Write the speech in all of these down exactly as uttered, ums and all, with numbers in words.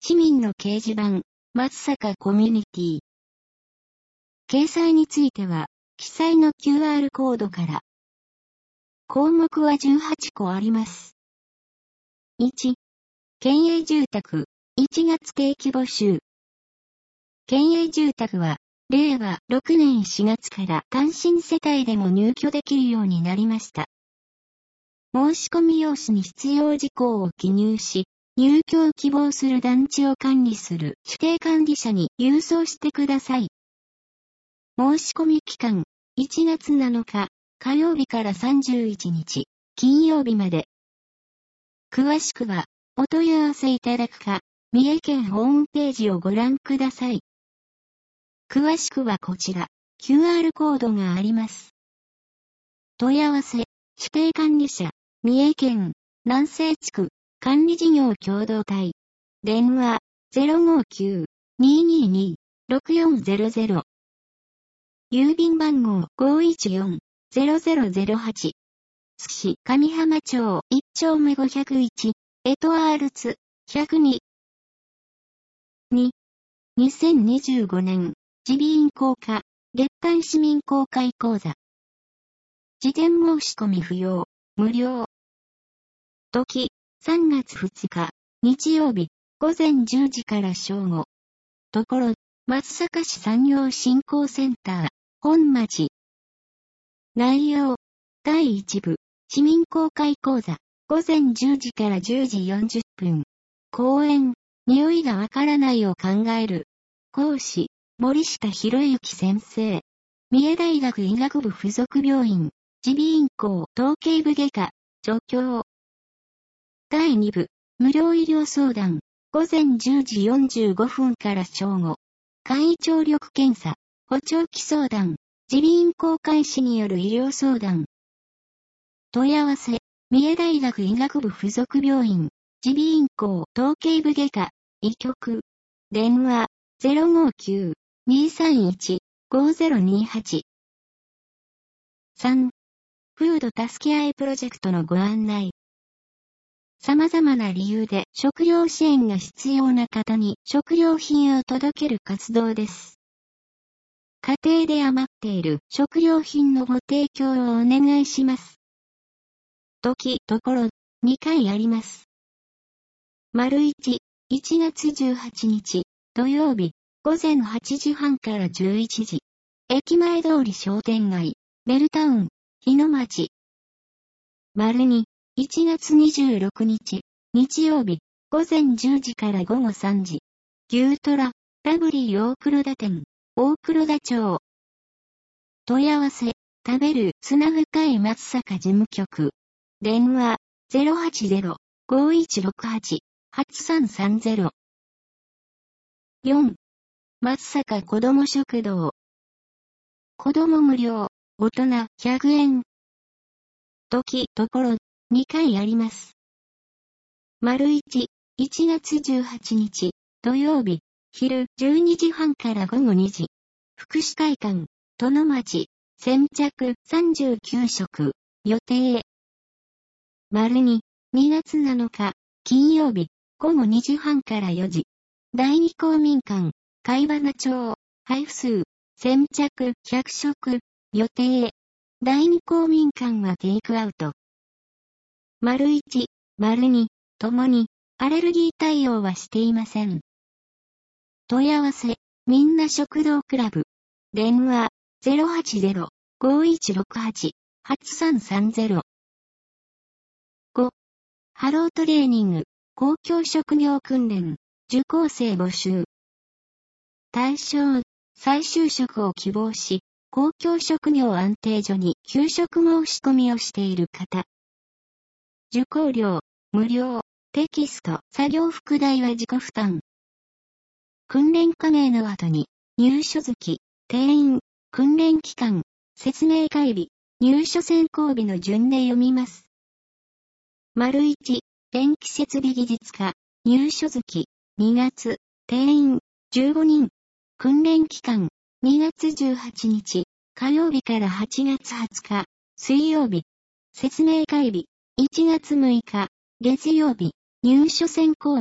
市民の掲示板、松阪コミュニティ。掲載については、記載の キューアール コードから。項目はじゅうはちこあります。いち、県営住宅、いちがつ定期募集。県営住宅は、れいわろくねんしがつから単身世帯でも入居できるようになりました。申し込み用紙に必要事項を記入し、入居を希望する団地を管理する指定管理者に郵送してください。申し込み期間、いちがつなのか、火曜日からさんじゅういちにち、金曜日まで。詳しくは、お問い合わせいただくか、三重県ホームページをご覧ください。詳しくはこちら、キューアール コードがあります。問い合わせ、指定管理者、三重県、南西地区、管理事業共同体。電話、ゼロごきゅう にーにーにー ろくよんゼロゼロ。郵便番号 ごいちよん ゼロゼロゼロはち。津市上浜町いっちょうめごひゃくいち、エトワールツ、ひゃくに。に、にせんにじゅうごねん、自備員公開、月間市民公開講座。事前申し込み不要、無料。時、さんがつふつか、日曜日、ごぜんじゅうじから正午。ところ、松阪市産業振興センター、本町。内容、だいいち部、市民公開講座、ごぜんじゅうじからじゅうじよんじゅっぷん。講演、匂いがわからないを考える。講師、森下博之先生。三重大学医学部附属病院、耳鼻咽喉統計部外科、助教。だいに部、無料医療相談、ごぜんじゅうじよんじゅうごふんから正午。簡易聴力検査、補聴器相談、耳鼻咽喉科医師による医療相談。問い合わせ、三重大学医学部附属病院、耳鼻咽喉統計部外科、医局。電話、ゼロごきゅう にーさんいち ごゼロにはち。さん、フード助け合いプロジェクトのご案内。様々な理由で食料支援が必要な方に食料品を届ける活動です。家庭で余っている食料品のご提供をお願いします。時、ところ、にかいあります。丸いち、いちがつじゅうはちにち、土曜日、ごぜんはちじはんからじゅういちじ。駅前通り商店街、ベルタウン、日野町。丸に、いちがつにじゅうろくにち、日曜日、ごぜんじゅうじからごごさんじ。牛トラ、ラブリー大黒田店、大黒田町。問い合わせ、食べる砂深い松阪事務局。電話、ゼロはちゼロ ごいちろくはち はちさんさんゼロ。よん、松阪子ども食堂。子ども無料、大人ひゃくえん。時、ところ、にかいあります。丸いち、いちがつじゅうはちにち、土曜日、昼じゅうにじはんからごごにじ。福祉会館、殿町、先着さんじゅうきゅうしょく、予定。丸に、にがつなのか、金曜日、ごごにじはんからよじ。第二公民館、貝花町、配布数、先着ひゃくしょく、予定。第二公民館はテイクアウト。丸いち、丸に、ともに、アレルギー対応はしていません。問い合わせ、みんな食堂クラブ。電話、ゼロはちゼロ ごいちろくはち はちさんさんゼロ。ご、ハロートレーニング、公共職業訓練、受講生募集。対象、再就職を希望し、公共職業安定所に求職申し込みをしている方。受講料、無料、テキスト、作業副題は自己負担。訓練加盟の後に、入所月、定員、訓練期間、説明会日、入所選考日の順で読みます。丸いち、電気設備技術科、入所月、にがつ、定員、じゅうごにん。訓練期間、にがつじゅうはちにち、火曜日からはちがつはつか、水曜日。説明会日、いちがつむいか、月曜日、入所選考日、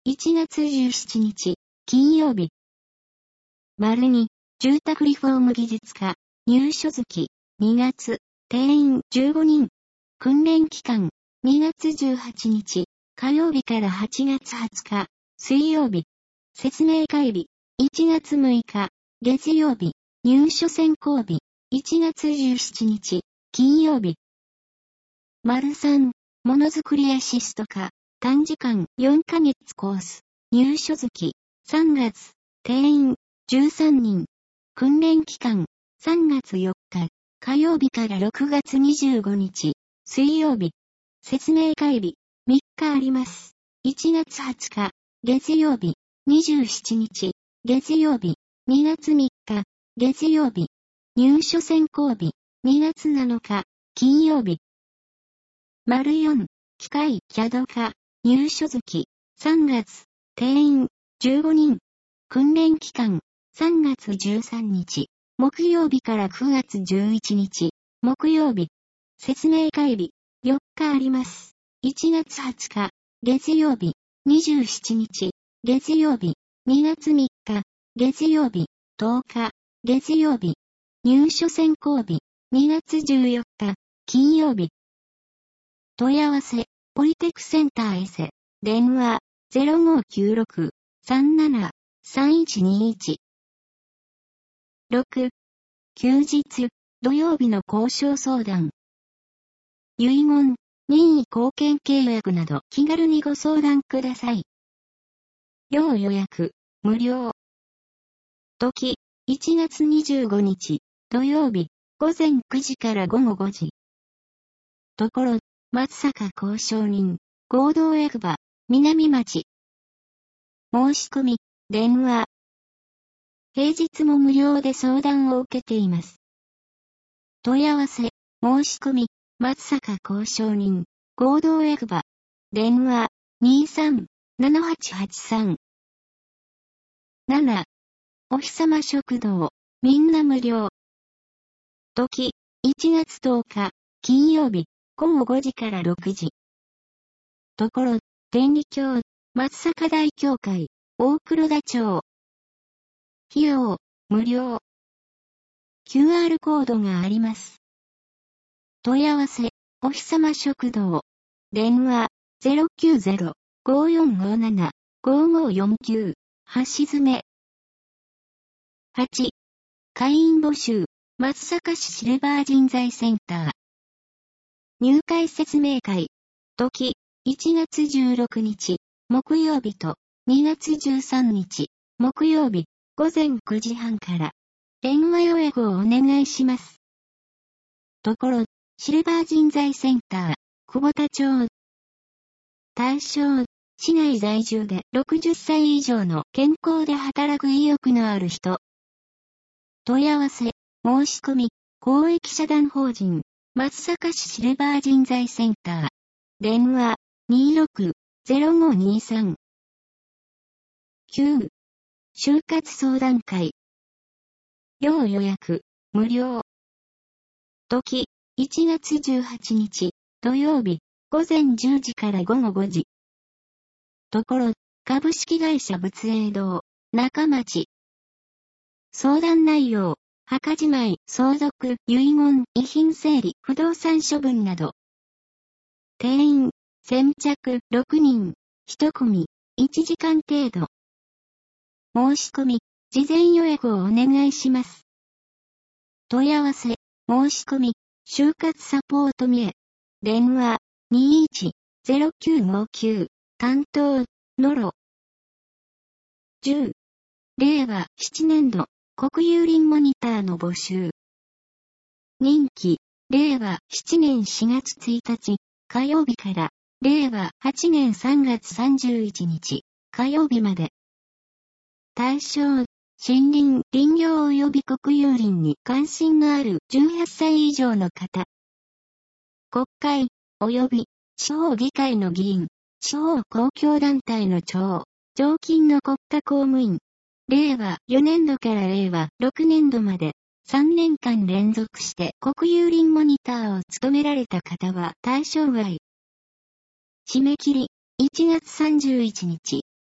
いちがつじゅうしちにち、金曜日。丸に、住宅リフォーム技術科、入所月、にがつ、定員じゅうごにん。訓練期間、にがつじゅうはちにち、火曜日からはちがつはつか、水曜日。説明会日、いちがつむいか、月曜日。入所選考日、いちがつじゅうしちにち、金曜日。丸さん、ものづくりアシスト科、短時間よんかげつコース、入所月、さんがつ、定員じゅうさんにん。訓練期間、さんがつよっか、火曜日からろくがつにじゅうごにち、水曜日。説明会日、みっかあります。いちがつはつか、月曜日、にじゅうしちにち、月曜日、にがつみっか、月曜日。入所選考日、にがつなのか、金曜日。丸よん、機械、キャド科、入所月、さんがつ、定員、じゅうごにん。訓練期間、さんがつじゅうさんにち、木曜日からくがつじゅういちにち、木曜日。説明会日、よっかあります。いちがつはつか、月曜日、にじゅうしちにち、月曜日、にがつみっか、月曜日、とおか、月曜日。入所選考日、にがつじゅうよっか、金曜日。問い合わせ、ポリテクセンターエセ、電話、ゼロごきゅうろく、さんなな、さんいちにいち。ろく、休日、土曜日の交渉相談。遺言、任意後見契約など気軽にご相談ください。要予約、無料。時、いちがつにじゅうごにち、土曜日、ごぜんくじからごごごじ。ところ、松坂交渉人、合同役場、南町。申し込み、電話。平日も無料で相談を受けています。問い合わせ、申し込み、松坂交渉人、合同役場。電話、にさん、ななはちはちさん。なな、お日様食堂、みんな無料。時、いちがつとおか、金曜日、ごごごじからろくじ。ところ、天理教、松坂大教会、大黒田町。費用、無料。キューアール コードがあります。問い合わせ、お日様食堂。電話、ゼロきゅうゼロ、ごよんごなな、ごごよんきゅう、橋詰。はち、会員募集、松阪市シルバー人材センター。入会説明会。時、いちがつじゅうろくにち、木曜日と、にがつじゅうさんにち、木曜日、ごぜんくじはんから。電話予約をお願いします。ところ、シルバー人材センター、久保田町。対象、市内在住でろくじゅっさい以上の健康で働く意欲のある人。問い合わせ、申し込み、公益社団法人、松阪市シルバー人材センター。電話、にろく、ゼロごにさん。きゅう、就活相談会。要予約、無料。時、いちがつじゅうはちにち、土曜日、ごぜんじゅうじからごごごじ。ところ、株式会社仏栄堂、中町。相談内容、墓じまい、相続、遺言、遺品整理、不動産処分など。定員、先着ろくにん、いち組、いちじかん程度。申し込み、事前予約をお願いします。問い合わせ、申し込み、就活サポートみへ。電話、にいち、ゼロきゅうごきゅう、担当、のろ。じゅう、れいわななねん度、国有林モニターの募集。任期、れいわななねんしがつついたち、火曜日から、れいわはちねんさんがつさんじゅういちにち、火曜日まで。対象、森林、林業及び国有林に関心のあるじゅうはっさい以上の方。国会、及び地方議会の議員、地方公共団体の長、常勤の国家公務員。れいわよねん度かられいわろくねん度までさんねんかん連続して国有林モニターを務められた方は対象外。締め切り、いちがつさんじゅういちにち、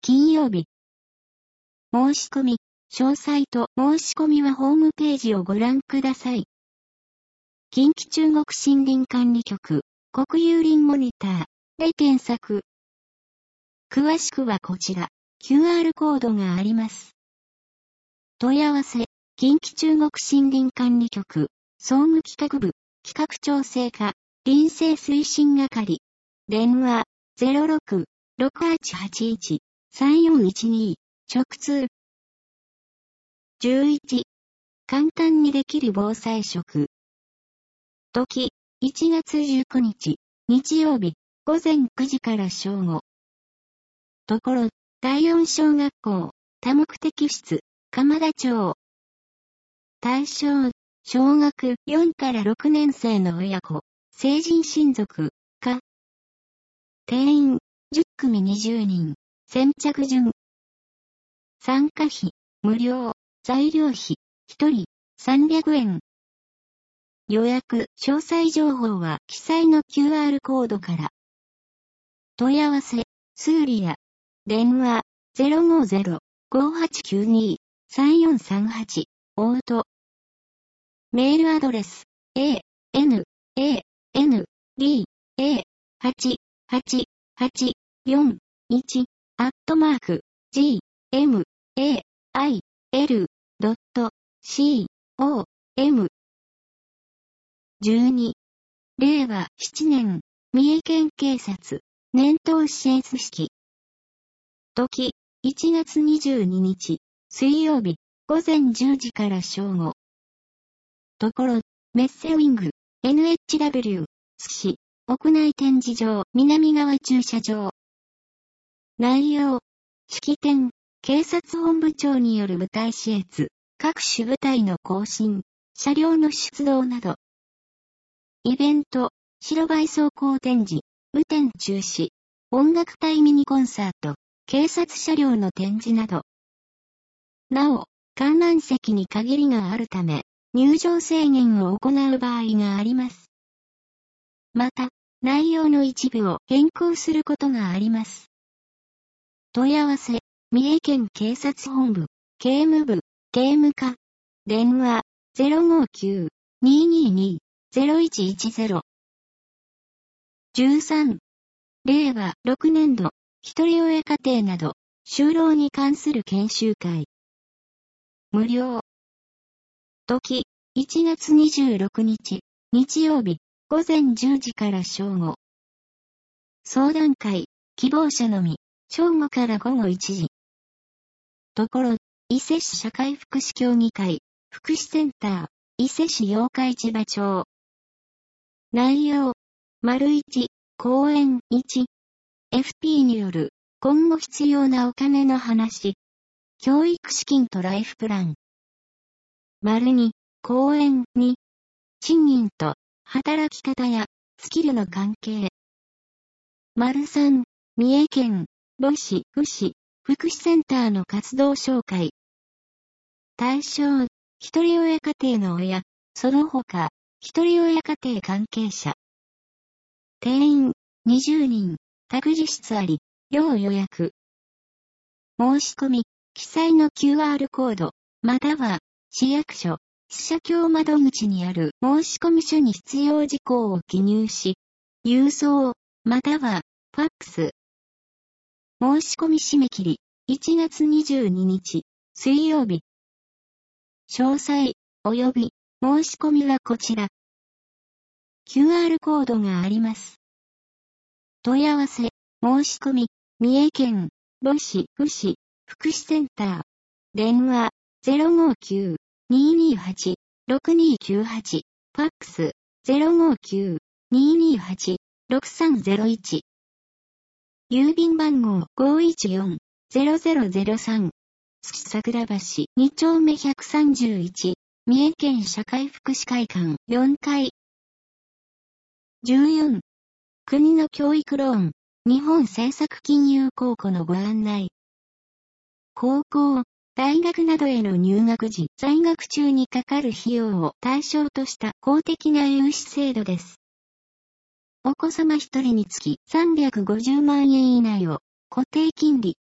金曜日。申し込み、詳細と申し込みはホームページをご覧ください。近畿中国森林管理局、国有林モニターで検索。詳しくはこちら、キューアール コードがあります。問い合わせ、近畿中国森林管理局、総務企画部、企画調整課、林政推進係。電話、ゼロろく ろくはちはちいち さんよんいちに、直通。じゅういち、簡単にできる防災食。時、いちがつじゅうくにち、日曜日、午前くじから正午。ところ、だいよん小学校、多目的室、鎌田町。対象、小学よんからろくねん生の親子、成人親族、か。定員、じゅっくみにじゅうにん、先着順。参加費、無料、材料費、ひとり、さんびゃくえん。予約、詳細情報は記載の キューアール コードから。問い合わせ、スーリア。電話、ゼロごゼロ ごはちきゅうに さんよんさんはち、オート。メールアドレス、a, n, a, n, d, a, はちはちはちよんいち、アットマーク、g, m, a, i, l, ドット、c, o, m。じゅうに、れいわななねん、三重県警察、年頭視閲式。時、いちがつにじゅうににち、水曜日、午前じゅうじから正午。ところ、メッセウィング、エヌエイチダブリュー、津市、屋内展示場、南側駐車場。内容、式典、警察本部長による部隊視閲、各種部隊の行進、車両の出動など。イベント、白バイ走行展示、雨天中止、音楽隊ミニコンサート、警察車両の展示など。なお、観覧席に限りがあるため、入場制限を行う場合があります。また、内容の一部を変更することがあります。問い合わせ、三重県警察本部、警務部、警務課。電話、ゼロごきゅう にーにーにー ゼロいちいちゼロ。じゅうさん、れいわろくねんど、一人親家庭など、就労に関する研修会。無料。時、いちがつにじゅうろくにち、日曜日、午前じゅうじから正午。相談会、希望者のみ、正午からごごいちじ。ところ、伊勢市社会福祉協議会、福祉センター、伊勢市八日市場町。内容、丸いち、講演いち、エフピー による、今後必要なお金の話。教育資金とライフプラン。丸に、講演に、賃金と働き方やスキルの関係。丸さん、三重県母子福祉福祉センターの活動紹介。対象、一人親家庭の親、その他、一人親家庭関係者。定員、にじゅうにん、託児室あり、要予約。申し込み、記載の キューアール コード、または、市役所、支社協窓口にある申込書に必要事項を記入し、郵送、または、ファックス。申し込み締め切り、いちがつにじゅうににち、水曜日。詳細、及び、申し込みはこちら。キューアール コードがあります。問い合わせ、申し込み、三重県、母子福祉福祉センター。電話、ゼロごきゅう にーにーはち ろくにーきゅうはち。ファックス、ゼロごきゅう にーにーはち ろくさんゼロいち。郵便番号 ごいちよん ゼロゼロゼロさん。津市桜橋に丁目ひゃくさんじゅういち。三重県社会福祉会館よんかい。じゅうよん。国の教育ローン、日本政策金融公庫のご案内。高校、大学などへの入学時、在学中にかかる費用を対象とした公的な融資制度です。お子様一人につきさんびゃくごじゅうまんえん以内を固定金利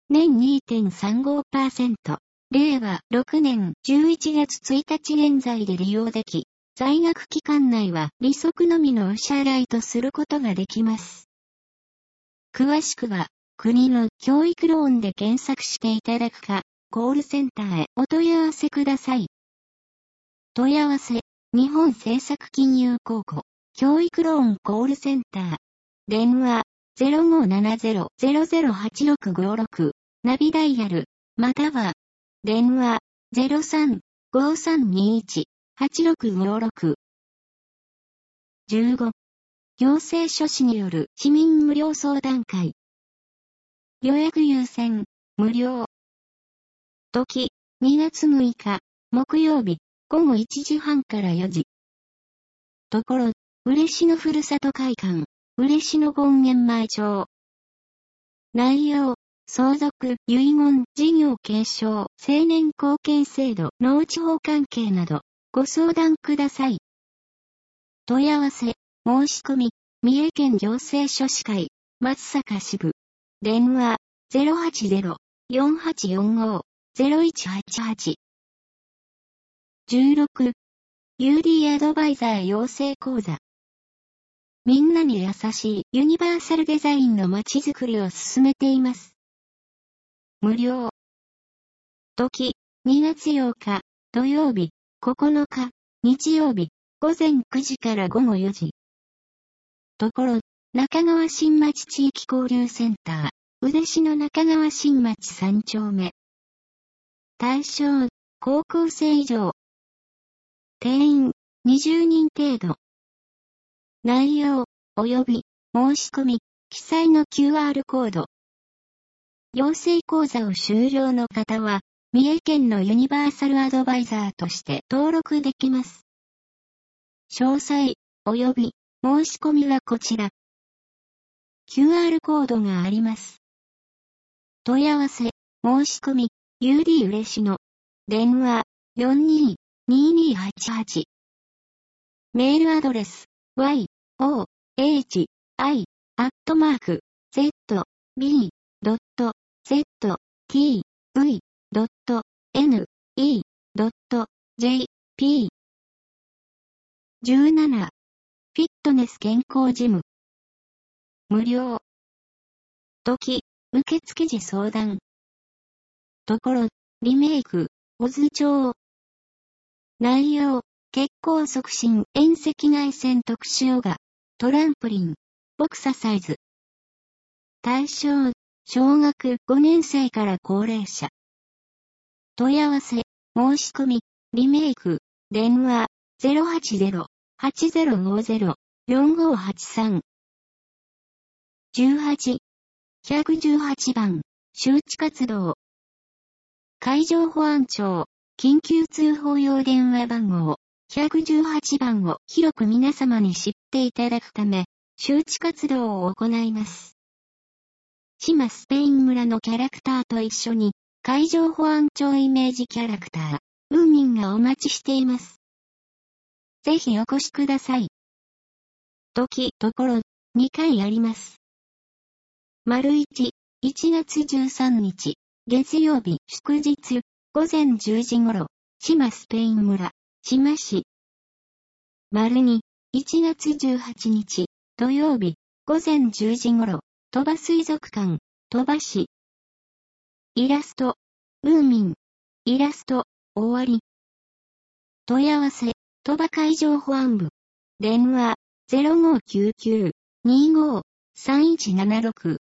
年 にてんさんごパーセント、れいわろくねんじゅういちがつついたち現在で利用でき、在学期間内は利息のみのお支払いとすることができます。詳しくは、国の教育ローンで検索していただくか、コールセンターへお問い合わせください。問い合わせ、日本政策金融公庫、教育ローンコールセンター。電話、ゼロごーななゼロ ゼロゼロはちろくごろく、ナビダイヤル、または、電話、ゼロさん ごーさんにいち はちろくごろく。じゅうご. 行政書士による市民無料相談会。予約優先、無料。時、にがつむいか、木曜日、ごごいちじはんからよじ。ところ、嬉野ふるさと会館、嬉野権現前町。内容、相続、遺言、事業継承、青年後見制度、農地法関係など、ご相談ください。問い合わせ、申し込み、三重県行政書士会、松阪支部。電話、ゼロはちゼロ よんはちよんご ゼロいちはちはち。じゅうろく. ユーディー アドバイザー養成講座。みんなに優しいユニバーサルデザインの街づくりを進めています。無料。時、にがつようか、土曜日、ここのか、日曜日、ごぜんくじからごごよじ。ところ、中川新町地域交流センター、嬉野中川新町さんちょうめ。対象、高校生以上。定員、にじゅうにん程度。内容、及び、申し込み、記載の キューアール コード。養成講座を修了の方は、三重県のユニバーサルアドバイザーとして登録できます。詳細、及び、申し込みはこちら。キューアール コードがあります。問い合わせ、申し込み、ユーディー 嬉野。電話、よんにー にーにーはちはち。メールアドレス、y, o, h, i, アットマーク、z, b, ドット、z, t, v, ドット、n, e, ドット、j, p。じゅうなな. フィットネス健康ジム。無料。時、受付時相談。ところ、リメイク、小津町。内容、血行促進、遠赤外線特殊ヨガ、トランポリン、ボクササイズ。対象、小学ごねんせいから高齢者。問い合わせ、申し込み、リメイク、電話、ゼロはちゼロ はちゼロごゼロ よんごはちさん。じゅうはち. ひゃくじゅうはちばん、周知活動。海上保安庁、緊急通報用電話番号、ひゃくじゅうはちばんを広く皆様に知っていただくため、周知活動を行います。島スペイン村のキャラクターと一緒に、海上保安庁イメージキャラクター、ウーミンがお待ちしています。ぜひお越しください。時、ところ、にかいあります。丸いち、いちがつじゅうさんにち、月曜日、祝日、ごぜんじゅうじごろ、島スペイン村、島市。丸に、いちがつじゅうはちにち、土曜日、ごぜんじゅうじごろ、鳥羽水族館、鳥羽市。イラスト、ウーミン。イラスト、終わり。問い合わせ、鳥羽海上保安部。電話、ゼロごきゅうきゅう にーごー さんいちななろく。